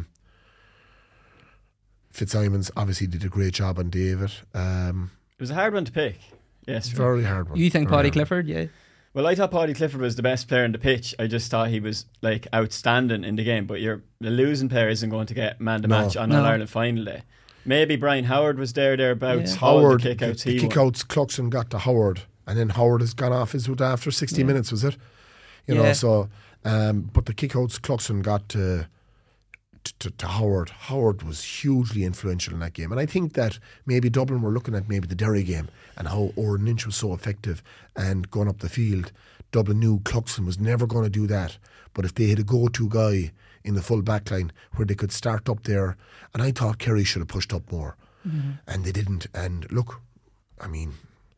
S9: Fitzsimons obviously did a great job on David.
S10: It was a hard one to pick. Yes,
S9: very hard one.
S8: You think Paddy Clifford? Yeah.
S10: Well, I thought Paddy Clifford was the best player on the pitch. I just thought he was like outstanding in the game. But the losing player isn't going to get man to match on All Ireland final day. Maybe Brian Howard was thereabouts.
S9: Yeah. Howard,
S10: the
S9: kickouts, Cluxon got to Howard, and then Howard has gone off his wood after 60 minutes, was it? You know, so. But the kickouts, Cluxon got to Howard. Howard was hugely influential in that game, and I think that maybe Dublin were looking at maybe the Derry game and how Oran Lynch was so effective and going up the field. Dublin knew Cluxon was never going to do that, but if they had a go-to guy in the full back line where they could start up there, and I thought Kerry should have pushed up more, and they didn't. And look, I mean,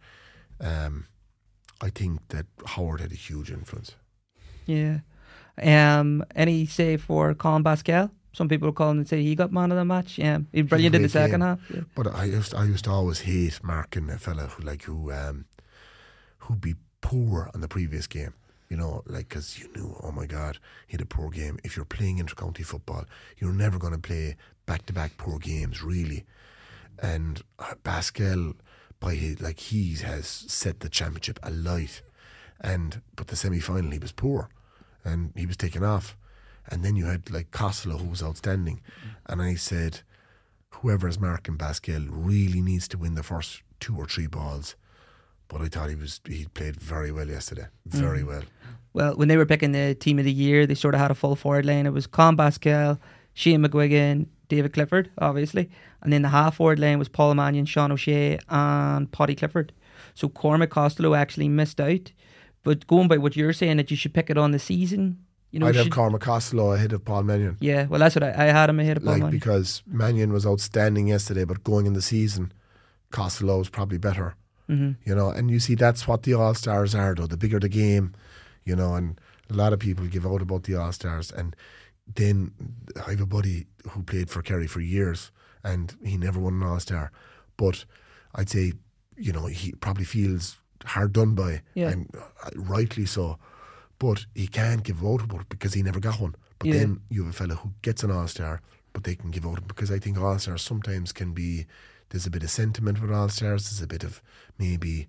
S9: I think that Howard had a huge influence.
S8: Yeah. Any say for Colin Pascal? Some people call him and say he got man of the match. Yeah, he was brilliant in the second half. Yeah.
S9: But I used to always hate marking a fella who'd be poor on the previous game. You know, like, because you knew, oh my God, he had a poor game. If you're playing inter-county football, you're never going to play back-to-back poor games, really. And Pascal, he has set the championship alight. But the semi-final, he was poor. And he was taken off. And then you had like Costello, who was outstanding. And I said, whoever's marking Pascal really needs to win the first 2 or 3 balls. But I thought he played very well yesterday. Very well.
S8: Well, when they were picking the team of the year, they sort of had a full forward line. It was Colin Pascal, Shane McGuigan, David Clifford, obviously. And then the half forward line was Paul Mannion, Sean O'Shea and Paddy Clifford. So Cormac Costello actually missed out. But going by what you're saying, that you should pick it on the season, you know,
S9: I'd have Cormac Costello ahead of Paul Mannion.
S8: Yeah, well, that's what I had him ahead of Paul Mannion.
S9: Because Mannion was outstanding yesterday, but going in the season, Costello was probably better. You know, and you see that's what the All-Stars are, though. The bigger the game, you know, and A lot of people give out about the All-Stars, and then I have a buddy who played for Kerry for years, and he never won an All-Star. But I'd say, you know, he probably feels hard done by, and rightly so. But he can't give out about it because he never got one. But then you have a fella who gets an All-Star, but they can give out, because I think All-Stars sometimes can be, there's a bit of sentiment with All-Stars, there's a bit of maybe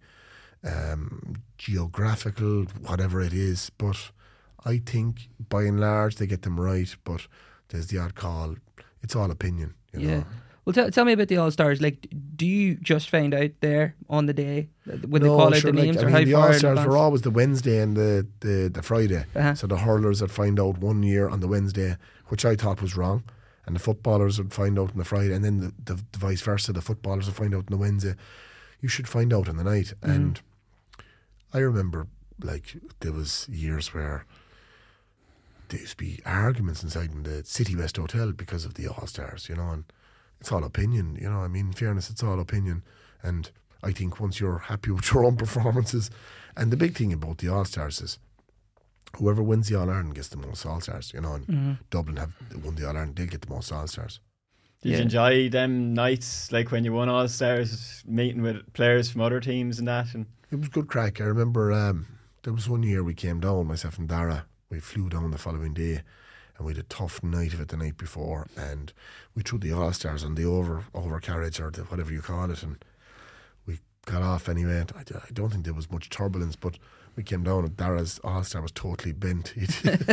S9: geographical, whatever it is, but I think by and large they get them right, but there's the odd call. It's all opinion, you know.
S8: Well, tell me about the All-Stars. Like, do you just find out there on the day when they call out the names?
S9: Like,
S8: or how
S9: the
S8: far
S9: All-Stars were always the Wednesday and the Friday. So the hurlers would find out one year on the Wednesday, which I thought was wrong, and the footballers would find out on the Friday, and then the vice versa, the footballers would find out on the Wednesday. You should find out on the night. And I remember, like, there was years where there used to be arguments inside in the City West Hotel because of the All-Stars, you know, and it's all opinion, you know. I mean, in fairness, it's all opinion. And I think once you're happy with your own performances, and the big thing about the All-Stars is whoever wins the All-Ireland gets the most All-Stars, you know, and Dublin have won the All-Ireland, they'll get the most All-Stars.
S10: Did you enjoy them nights, like when you won All-Stars, meeting with players from other teams and that? And
S9: it was good crack. I remember there was one year we came down, myself and Dara, we flew down the following day, and we had a tough night of it the night before, and we threw the All-Stars on the overcarriage, or the, whatever you call it, and we got off anyway. I don't think there was much turbulence, but we came down and Dara's All-Star was totally bent. He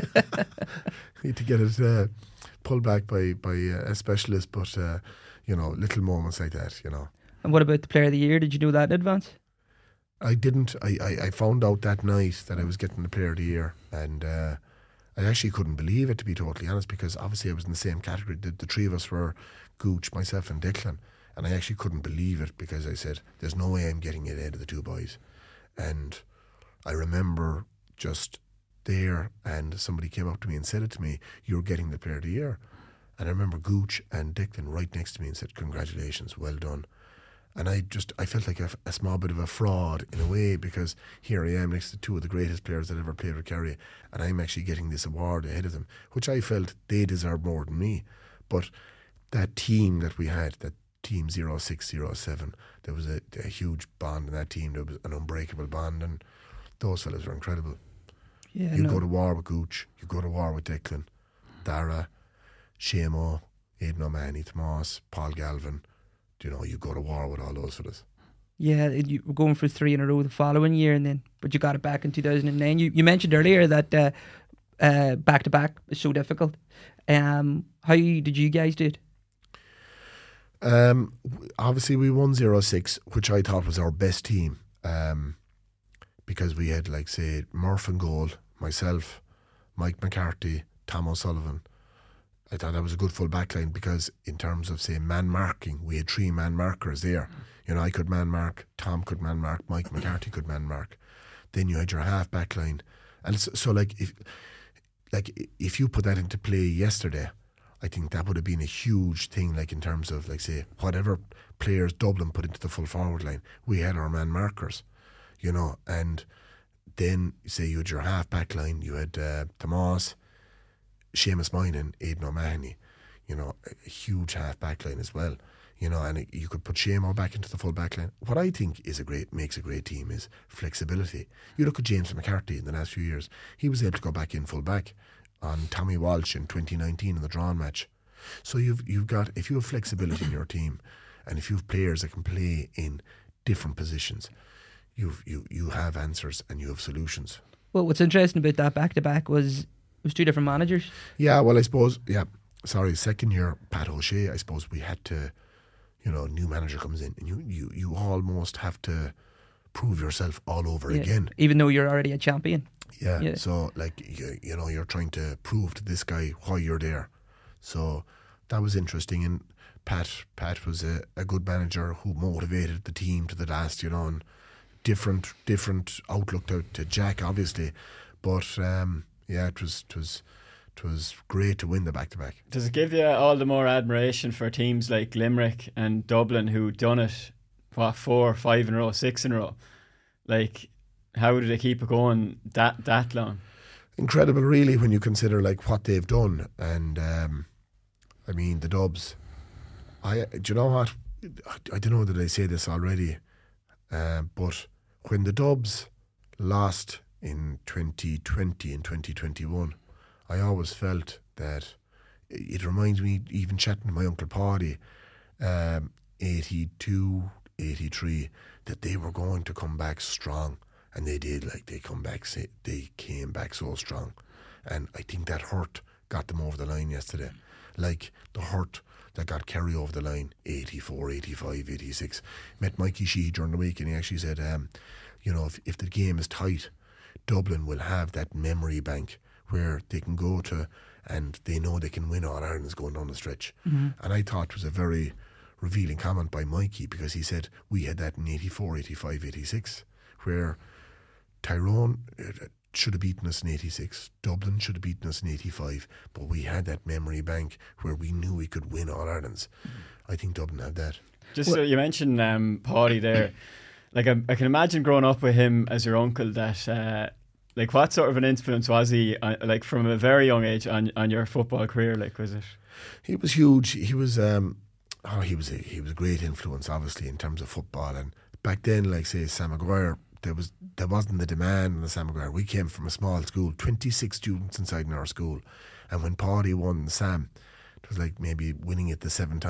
S9: had to get it pulled back by a specialist, but you know, little moments like that, you know.
S8: And what about the Player of the Year? Did you know that in advance?
S9: I didn't. I found out that night that I was getting the Player of the Year, and I actually couldn't believe it, to be totally honest, because obviously I was in the same category. The three of us were Gooch, myself and Declan, and I actually couldn't believe it, because I said, there's no way I'm getting it out of the two boys. And I remember just there, and somebody came up to me and said it to me, you're getting the Player of the Year. And I remember Gooch and Declan right next to me and said, congratulations, well done. And I felt like a small bit of a fraud in a way, because here I am next to two of the greatest players that ever played with Kerry, and I'm actually getting this award ahead of them, which I felt they deserved more than me. But that team that we had, that team 06-07, there was a huge bond in that team. There was an unbreakable bond, and those fellas were incredible.
S8: Yeah,
S9: you go to war with Gooch, you go to war with Declan, Dara, Shamo, Aidan O'Mahony, Tomas, Paul Galvin. You know, you go to war with all those fellas.
S8: Yeah, you were going for 3 in a row the following year, but you got it back in 2009. You mentioned earlier that back to back is so difficult. How did you guys do it?
S9: Obviously we won 0-6, which I thought was our best team, because we had, like, say, Murph in goal, myself, Mike McCarthy, Tom O'Sullivan. I thought that was a good full back line, because in terms of, say, man marking, we had 3 man markers there. You know, I could man mark, Tom could man mark, Mike McCarthy could man mark. Then you had your half back line, and so if you put that into play yesterday, I think that would have been a huge thing. Like, in terms of, like, say, whatever players Dublin put into the full forward line, we had our man markers, you know. And then, say, you had your half back line, you had Tomas, Seamus Moynihan, Aidan O'Mahony, you know, a huge half back line as well, you know. And you could put Shamo back into the full back line. What I think makes a great team is flexibility. You look at James McCarthy in the last few years, he was able to go back in full back on Tommy Walsh in 2019 in the drawn match. So you've got, if you have flexibility in your team, and if you have players that can play in different positions, you have answers and you have solutions.
S8: Well, what's interesting about that back to back was it was 2 different managers.
S9: Yeah, well, I suppose, second year Pat O'Shea, I suppose we had to, you know, new manager comes in, and you almost have to prove yourself all over again,
S8: even though you're already a champion.
S9: Yeah. So, like, you know, you're trying to prove to this guy why you're there. So that was interesting. And Pat was a good manager who motivated the team to the last, you know, and different outlook to Jack, obviously. But it was great to win the back-to-back.
S10: Does it give you all the more admiration for teams like Limerick and Dublin who done it, 4, 5 in a row, 6 in a row? Like, how did they keep it going that long?
S9: incredible, really, when you consider like what they've done. And I mean, the Dubs. Do you know what? I don't know that I say this already, but when the Dubs lost in 2020 and 2021, I always felt that it reminds me, even chatting to my Uncle Paddy, 82, 83, that they were going to come back strong. And they did. Like, they came back so strong. And I think that hurt got them over the line yesterday. Like the hurt that got Kerry over the line, 84, 85, 86. Met Mikey Sheehy during the week, and he actually said, if the game is tight, Dublin will have that memory bank where they can go to and they know they can win All Ireland's going down the stretch. Mm-hmm. And I thought it was a very revealing comment by Mikey, because he said we had that in 84, 85, 86, where Tyrone should have beaten us in 86, Dublin should have beaten us in 85, but we had that memory bank where we knew we could win All Ireland's. I think Dublin had that.
S10: Just so you mentioned Paddy there, like I can imagine growing up with him as your uncle, that like what sort of an influence was he like from a very young age on your football career? Like, was it?
S9: He was huge. He was he was a great influence, obviously, in terms of football. And back then, like say Sam Maguire, there wasn't the demand on the Sam Maguire. We came from a small school, 26 students inside in our school, and when Paddy won the Sam, it was like maybe winning it the seventh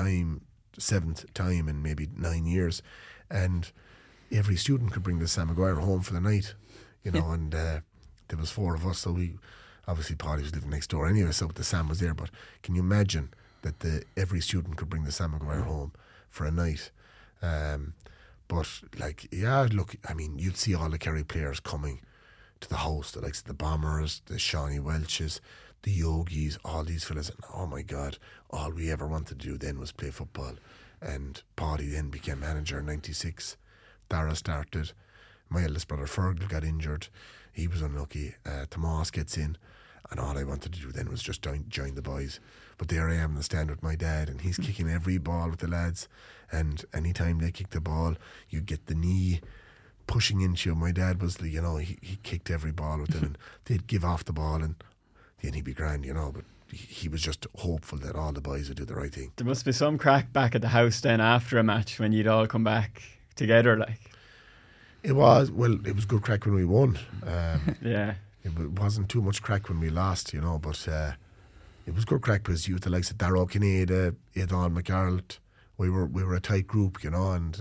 S9: time in maybe 9 years, and every student could bring the Sam Maguire home for the night, and there was 4 of us, so we obviously Paddy was living next door anyway, so the Sam was there. But can you imagine that every student could bring the Sam Maguire home for a night? But look, I mean, you'd see all the Kerry players coming to the house, the likes of the Bombers, the Shawnee Welches, the Yogis, all these fellas, and oh my God, all we ever wanted to do then was play football. And Paddy then became manager in 96. Dara started. My eldest brother Fergal got injured. He was unlucky. Tomas gets in, and all I wanted to do then was just join the boys. But there I am in the stand with my dad, and he's kicking every ball with the lads. And anytime they kick the ball, you get the knee pushing into you. My dad was, he kicked every ball with them, and they'd give off the ball, and then he'd be grand, But he was just hopeful that all the boys would do the right thing.
S10: There must be some crack back at the house then after a match when you'd all come back together, like.
S9: It was good crack when we won.
S10: Yeah.
S9: It wasn't too much crack when we lost, but it was good crack because you had the likes of Darragh Kinnead, Aidan McArlt. We were a tight group, and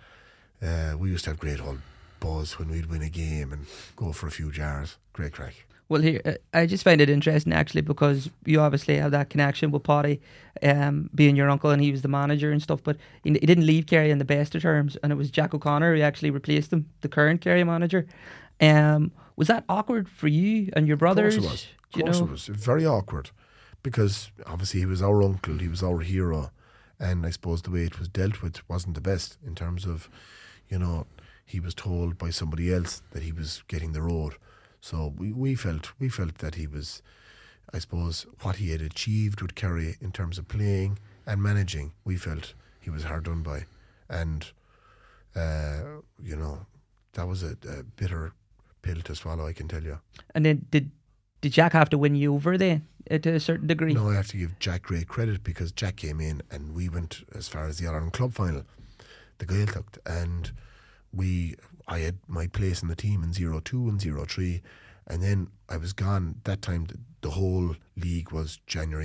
S9: we used to have great old buzz when we'd win a game and go for a few jars. Great crack.
S8: Well, here, I just find it interesting actually, because you obviously have that connection with Paddy, being your uncle, and he was the manager and stuff, but he didn't leave Kerry in the best of terms, and it was Jack O'Connor who actually replaced him, the current Kerry manager. Was that awkward for you and your brothers?
S9: Of course it was. It was very awkward, because obviously he was our uncle, he was our hero, and I suppose the way it was dealt with wasn't the best in terms of, he was told by somebody else that he was getting the road. So we felt that he was, I suppose, what he had achieved with Kerry in terms of playing and managing, we felt he was hard done by. And, that was a bitter pill to swallow, I can tell you. And
S8: then did Jack have to win you over then, to a certain degree?
S9: No, I have to give Jack great credit, because Jack came in and we went as far as the All-Ireland Club final, the Gaeltacht, and I had my place in the team in 02 and 03, and then I was gone. That time the whole league was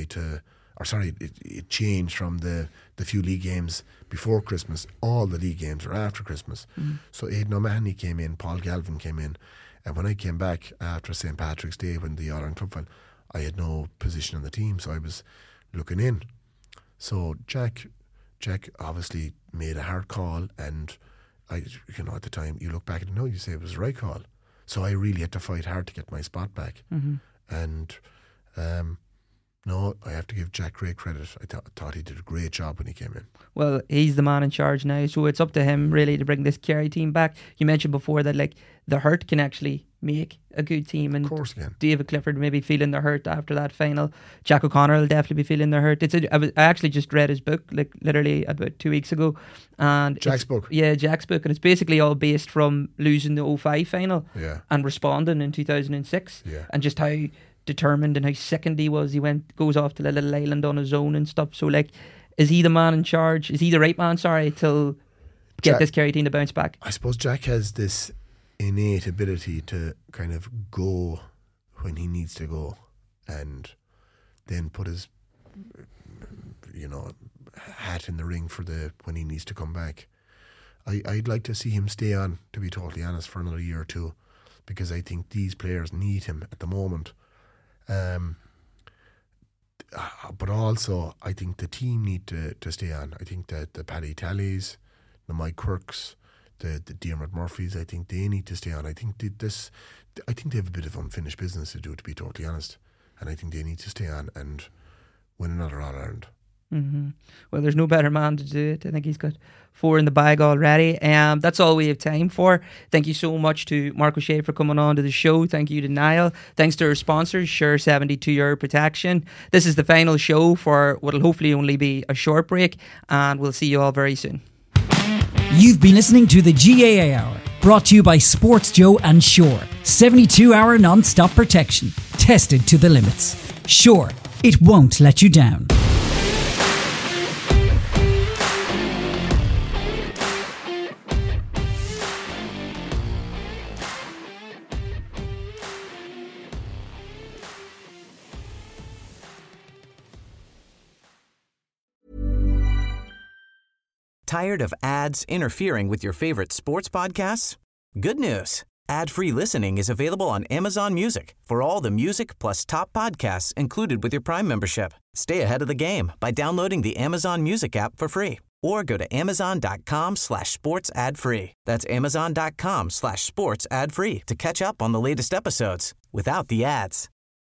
S9: it changed from the few league games before Christmas. All the league games were after Christmas. Mm. So Aidan O'Mahony came in, Paul Galvin came in, and when I came back after St. Patrick's Day, when the All-Ireland Club final, I had no position in the team, so I was looking in. So Jack obviously made a hard call, and at the time, you look back at it now, you say it was the right call. So I really had to fight hard to get my spot back. Mm-hmm. And no, I have to give Jack great credit. I thought he did a great job when he came in.
S8: Well, he's the man in charge now, so it's up to him really to bring this Kerry team back. You mentioned before that the hurt can actually make a good team. And
S9: of course again.
S8: David Clifford maybe feeling the hurt after that final. Jack O'Connor will definitely be feeling the hurt. I actually just read his book literally about 2 weeks ago, and
S9: Jack's book.
S8: Yeah, Jack's book, and it's basically all based from losing the 05 final and responding in 2006, and just how determined and how sickened he was. He goes off to the little island on his own and stuff. So is he the man in charge? Is he the right man? To get this Kerry team to bounce back?
S9: I suppose Jack has this innate ability to kind of go when he needs to go, and then put his hat in the ring for when he needs to come back. I'd like to see him stay on, to be totally honest, for another year or two, because I think these players need him at the moment. But also I think the team need to stay on. I think that the Paddy Tallies, the Mike Quirks, the Diarmuid Murphys, I think they need to stay on. I think they have a bit of unfinished business to do, to be totally honest, and I think they need to stay on and win another All-Ireland.
S8: Mm-hmm. Well, there's no better man to do it. I think he's got 4 in the bag already. That's all we have time for. Thank you so much to Mark O'Shea for coming on to the show. Thank you to Niall. Thanks to our sponsors, Sure 72-Hour Protection. This is the final show for what will hopefully only be a short break, and we'll see you all very soon.
S7: You've been listening to the GAA Hour, brought to you by Sports Joe and Sure. 72-hour non-stop protection, tested to the limits. Sure, it won't let you down.
S1: Tired of ads interfering with your favorite sports podcasts? Good news. Ad-free listening is available on Amazon Music for all the music plus top podcasts included with your Prime membership. Stay ahead of the game by downloading the Amazon Music app for free, or go to amazon.com/sports ad free. That's amazon.com/sports ad free to catch up on the latest episodes without the ads.